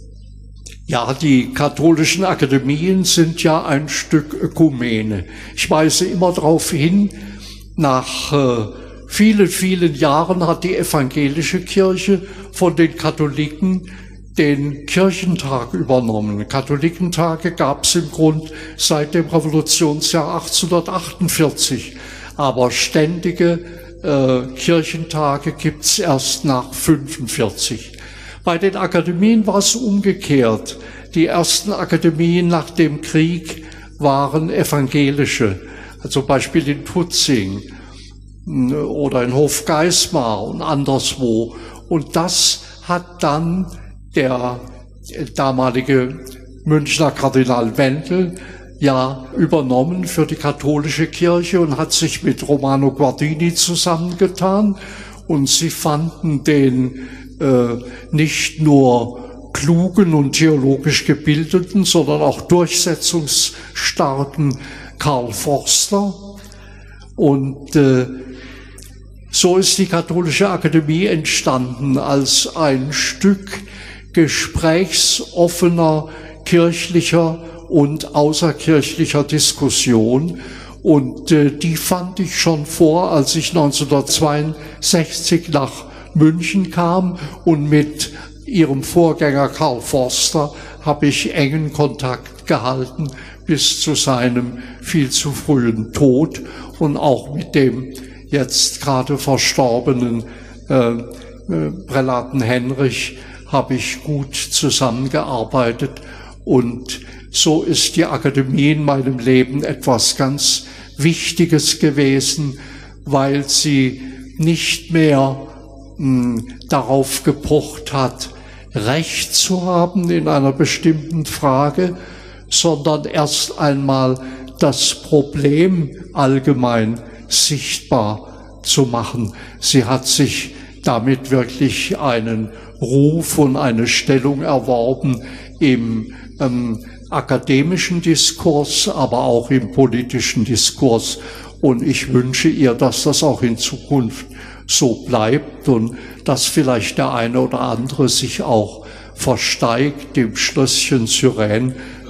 Ja, die katholischen Akademien sind ja ein Stück Ökumene. Ich weise immer darauf hin, nach äh, vielen, vielen Jahren hat die evangelische Kirche von den Katholiken den Kirchentag übernommen. Katholikentage gab es im Grund seit dem Revolutionsjahr achtzehnhundertachtundvierzig, aber ständige äh, Kirchentage gibt es erst nach fünfundvierzig. Bei den Akademien war es umgekehrt. Die ersten Akademien nach dem Krieg waren evangelische, also zum Beispiel in Tutzing oder in Hofgeismar und anderswo. Und das hat dann der damalige Münchner Kardinal Wendel ja übernommen für die katholische Kirche und hat sich mit Romano Guardini zusammengetan. Und sie fanden den äh, nicht nur klugen und theologisch gebildeten, sondern auch durchsetzungsstarken Karl Forster. Und äh, so ist die Katholische Akademie entstanden als ein Stück gesprächsoffener kirchlicher und außerkirchlicher Diskussion. Und äh, die fand ich schon vor, als ich neunzehnhundertzweiundsechzig nach München kam, und mit ihrem Vorgänger Karl Forster habe ich engen Kontakt gehalten bis zu seinem viel zu frühen Tod, und auch mit dem jetzt gerade verstorbenen äh, äh, Prälaten Henrich habe ich gut zusammengearbeitet, und so ist die Akademie in meinem Leben etwas ganz Wichtiges gewesen, weil sie nicht mehr mh, darauf gepocht hat, Recht zu haben in einer bestimmten Frage, sondern erst einmal das Problem allgemein sichtbar zu machen. Sie hat sich damit wirklich einen Ruf und eine Stellung erworben im ähm, akademischen Diskurs, aber auch im politischen Diskurs. Und ich wünsche ihr, dass das auch in Zukunft so bleibt und dass vielleicht der eine oder andere sich auch versteigt, dem Schlösschen Syrène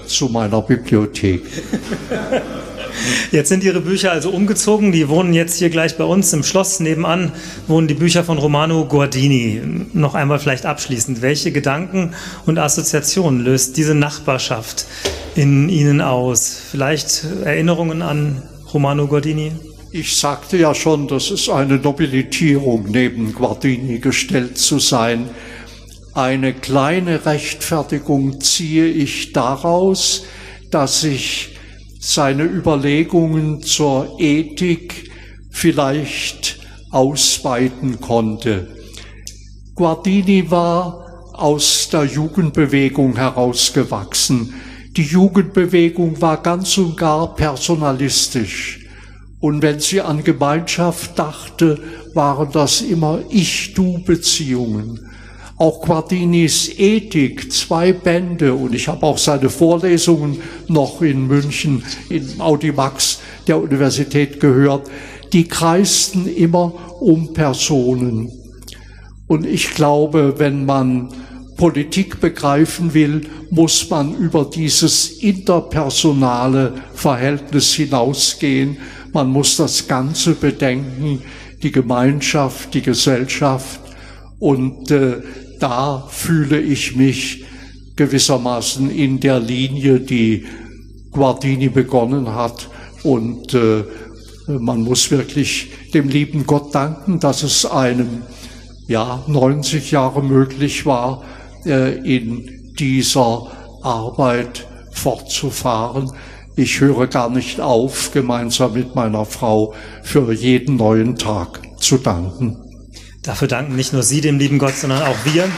zu meiner Bibliothek. Jetzt sind Ihre Bücher also umgezogen, die wohnen jetzt hier gleich bei uns im Schloss. Nebenan wohnen die Bücher von Romano Guardini. Noch einmal vielleicht abschließend, welche Gedanken und Assoziationen löst diese Nachbarschaft in Ihnen aus? Vielleicht Erinnerungen an Romano Guardini? Ich sagte ja schon, das ist eine Nobilitierung, neben Guardini gestellt zu sein. Eine kleine Rechtfertigung ziehe ich daraus, dass ich seine Überlegungen zur Ethik vielleicht ausweiten konnte. Guardini war aus der Jugendbewegung herausgewachsen. Die Jugendbewegung war ganz und gar personalistisch. Und wenn sie an Gemeinschaft dachte, waren das immer Ich-Du-Beziehungen. Auch Guardinis Ethik, zwei Bände, und ich habe auch seine Vorlesungen noch in München im Audimax der Universität gehört, die kreisten immer um Personen. Und ich glaube, wenn man Politik begreifen will, muss man über dieses interpersonale Verhältnis hinausgehen. Man muss das Ganze bedenken, die Gemeinschaft, die Gesellschaft. Und äh, da fühle ich mich gewissermaßen in der Linie, die Guardini begonnen hat. Und äh, man muss wirklich dem lieben Gott danken, dass es einem ja neunzig Jahre möglich war, äh, in dieser Arbeit fortzufahren. Ich höre gar nicht auf, gemeinsam mit meiner Frau für jeden neuen Tag zu danken. Dafür danken nicht nur Sie dem lieben Gott, sondern auch wir.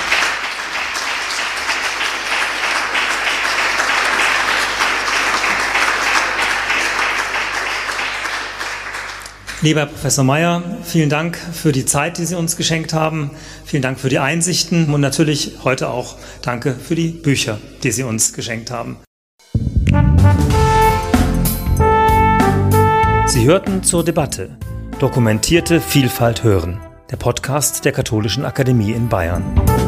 Lieber Herr Professor Meyer, vielen Dank für die Zeit, die Sie uns geschenkt haben. Vielen Dank für die Einsichten und natürlich heute auch danke für die Bücher, die Sie uns geschenkt haben. Sie hörten zur Debatte Dokumentierte Vielfalt hören, der Podcast der Katholischen Akademie in Bayern.